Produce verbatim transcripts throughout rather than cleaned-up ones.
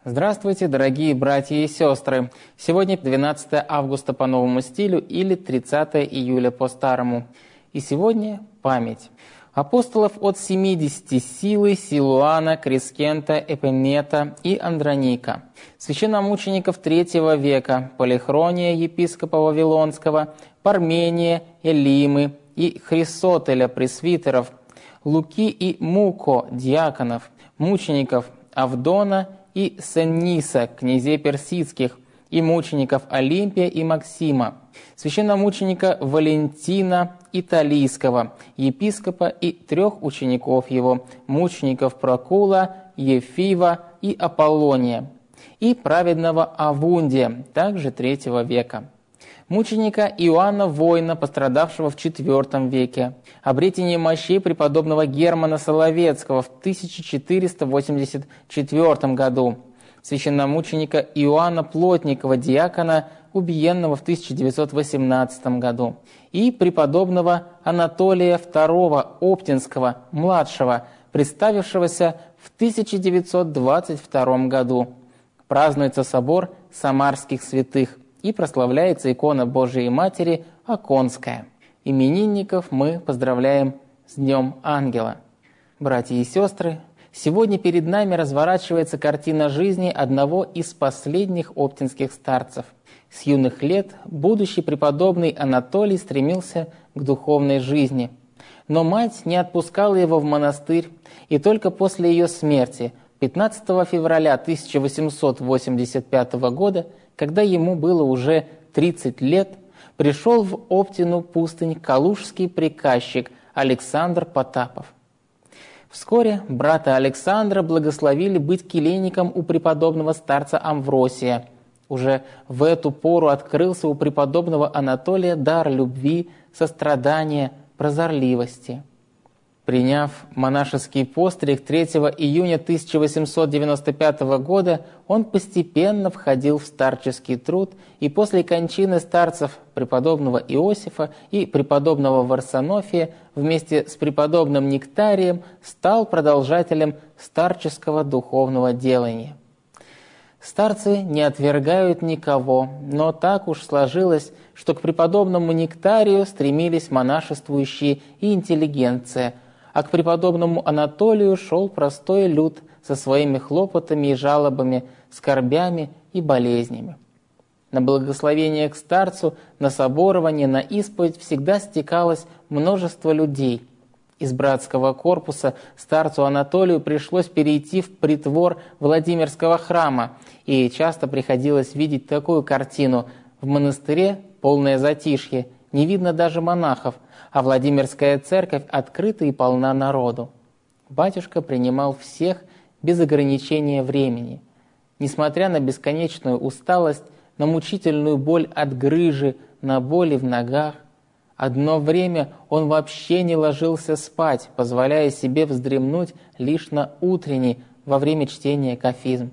Здравствуйте, дорогие братья и сестры! Сегодня двенадцатое августа по новому стилю или тридцатое июля по старому. И сегодня память апостолов от семидесяти Силы, Силуана, Крискента, Эпенета и Андроника, священномучеников третьего века, Полихрония, епископа Вавилонского, Пармения, Элимы и Хрисотеля, пресвитеров, Луки и Муко, диаконов, мучеников Авдона и Сенниса, князей персидских, и мучеников Олимпия и Максима, священномученика Валентина Италийского, епископа и трех учеников его, мучеников Прокула, Ефива и Аполлония, и праведного Авундия, также третьего века, мученика Иоанна Воина, пострадавшего в четвертом веке, обретение мощей преподобного Германа Соловецкого в тысяча четыреста восемьдесят четвёртом году, священномученика Иоанна Плотникова, диакона, убиенного в тысяча девятьсот восемнадцатом году, и преподобного Анатолия второго Оптинского, младшего, представившегося в тысяча девятьсот двадцать втором году. Празднуется собор самарских святых и прославляется икона Божией Матери Оконская. Именинников мы поздравляем с Днем Ангела. Братья и сестры, сегодня перед нами разворачивается картина жизни одного из последних оптинских старцев. С юных лет будущий преподобный Анатолий стремился к духовной жизни. Но мать не отпускала его в монастырь, и только после ее смерти, пятнадцатого февраля тысяча восемьсот восемьдесят пятого года, когда ему было уже тридцать лет, пришел в Оптину пустынь калужский приказчик Александр Потапов. Вскоре брата Александра благословили быть келейником у преподобного старца Амвросия. Уже в эту пору открылся у преподобного Анатолия дар любви, сострадания, прозорливости. Приняв монашеский постриг третьего июня тысяча восемьсот девяносто пятого года, он постепенно входил в старческий труд и после кончины старцев преподобного Иосифа и преподобного Варсонофия вместе с преподобным Нектарием стал продолжателем старческого духовного делания. Старцы не отвергают никого, но так уж сложилось, что к преподобному Нектарию стремились монашествующие и интеллигенция, а к преподобному Анатолию шел простой люд со своими хлопотами и жалобами, скорбями и болезнями. На благословение к старцу, на соборование, на исповедь всегда стекалось множество людей. Из братского корпуса старцу Анатолию пришлось перейти в притвор Владимирского храма, и часто приходилось видеть такую картину: в монастыре полное затишье, не видно даже монахов, а Владимирская церковь открыта и полна народу. Батюшка принимал всех без ограничения времени. Несмотря на бесконечную усталость, на мучительную боль от грыжи, на боли в ногах, одно время он вообще не ложился спать, позволяя себе вздремнуть лишь на утренней во время чтения кафизм.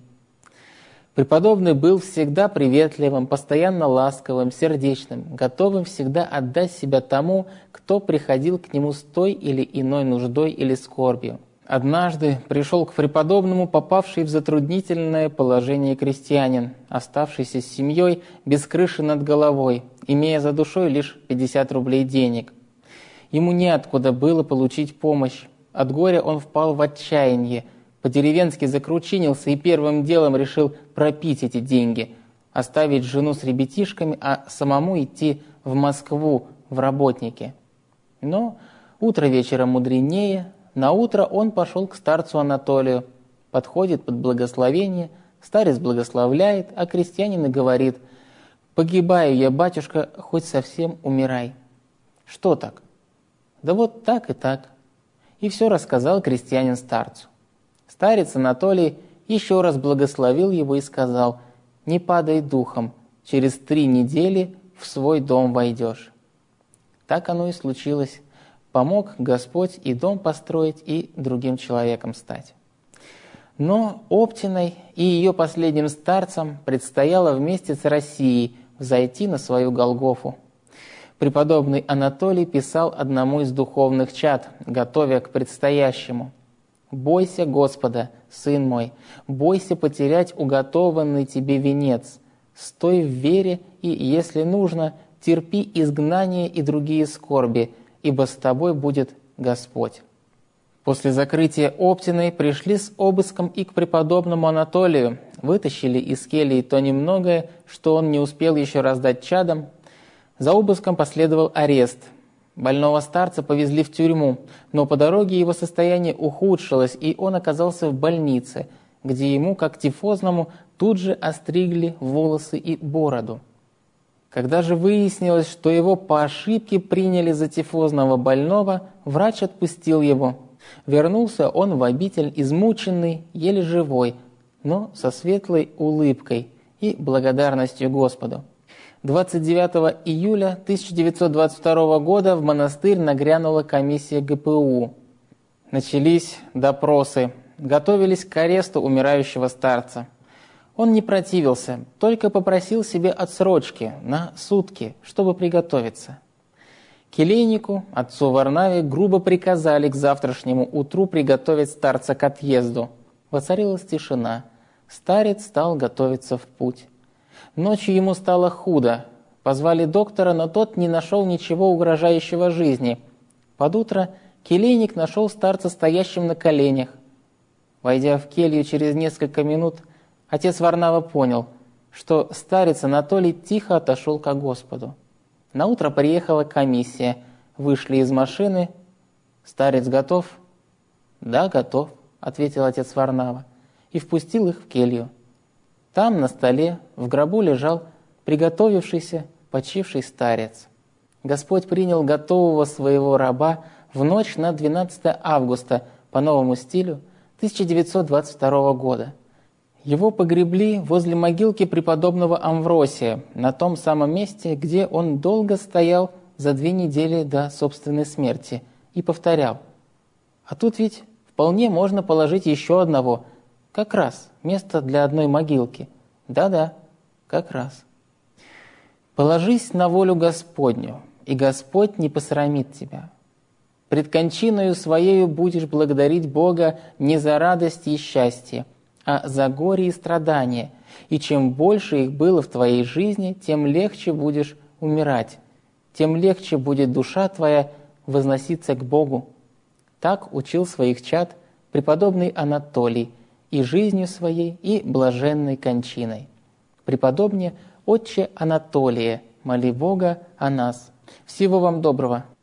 Преподобный был всегда приветливым, постоянно ласковым, сердечным, готовым всегда отдать себя тому, кто приходил к нему с той или иной нуждой или скорбью. Однажды пришел к преподобному попавший в затруднительное положение крестьянин, оставшийся с семьей без крыши над головой, имея за душой лишь пятьдесят рублей денег. Ему неоткуда было получить помощь. От горя он впал в отчаяние, по-деревенски закручинился и первым делом решил пропить эти деньги, оставить жену с ребятишками, а самому идти в Москву в работники. Но утро вечера мудренее. Наутро он пошел к старцу Анатолию, подходит под благословение, старец благословляет, а крестьянин и говорит: «Погибаю я, батюшка, хоть совсем умирай». «Что так?» «Да вот так и так». И все рассказал крестьянин старцу. Старец Анатолий еще раз благословил его и сказал: «Не падай духом, через три недели в свой дом войдешь». Так оно и случилось. Помог Господь и дом построить, и другим человеком стать. Но Оптиной и ее последним старцам предстояло вместе с Россией взойти на свою Голгофу. Преподобный Анатолий писал одному из духовных чад, готовя к предстоящему: «Бойся Господа, сын мой, бойся потерять уготованный тебе венец. Стой в вере и, если нужно, терпи изгнание и другие скорби, ибо с тобой будет Господь». После закрытия Оптиной пришли с обыском и к преподобному Анатолию, вытащили из кельи то немногое, что он не успел еще раздать чадам. За обыском последовал арест. Больного старца повезли в тюрьму, но по дороге его состояние ухудшилось, и он оказался в больнице, где ему, как тифозному, тут же остригли волосы и бороду. Когда же выяснилось, что его по ошибке приняли за тифозного больного, врач отпустил его. Вернулся он в обитель измученный, еле живой, но со светлой улыбкой и благодарностью Господу. двадцать девятого июля тысяча девятьсот двадцать второго года в монастырь нагрянула комиссия гэ пэ у. Начались допросы, готовились к аресту умирающего старца. Он не противился, только попросил себе отсрочки на сутки, чтобы приготовиться. Келейнику, отцу Варнаве, грубо приказали к завтрашнему утру приготовить старца к отъезду. Воцарилась тишина. Старец стал готовиться в путь. Ночью ему стало худо. Позвали доктора, но тот не нашел ничего угрожающего жизни. Под утро келейник нашел старца стоящим на коленях. Войдя в келью через несколько минут, отец Варнава понял, что старец Анатолий тихо отошел ко Господу. Наутро приехала комиссия. Вышли из машины. «Старец готов?» «Да, готов», — ответил отец Варнава, и впустил их в келью. Там на столе в гробу лежал приготовившийся, почивший старец. Господь принял готового своего раба в ночь на двенадцатое августа по новому стилю тысяча девятьсот двадцать второго года. Его погребли возле могилки преподобного Амвросия, на том самом месте, где он долго стоял за две недели до собственной смерти, и повторял: «А тут ведь вполне можно положить еще одного, как раз место для одной могилки. Да-да, как раз». «Положись на волю Господню, и Господь не посрамит тебя. Пред кончиною своею будешь благодарить Бога не за радость и счастье, а за горе и страдания, и чем больше их было в твоей жизни, тем легче будешь умирать, тем легче будет душа твоя возноситься к Богу». Так учил своих чад преподобный Анатолий и жизнью своей, и блаженной кончиной. Преподобне, отче Анатолие, моли Бога о нас. Всего вам доброго.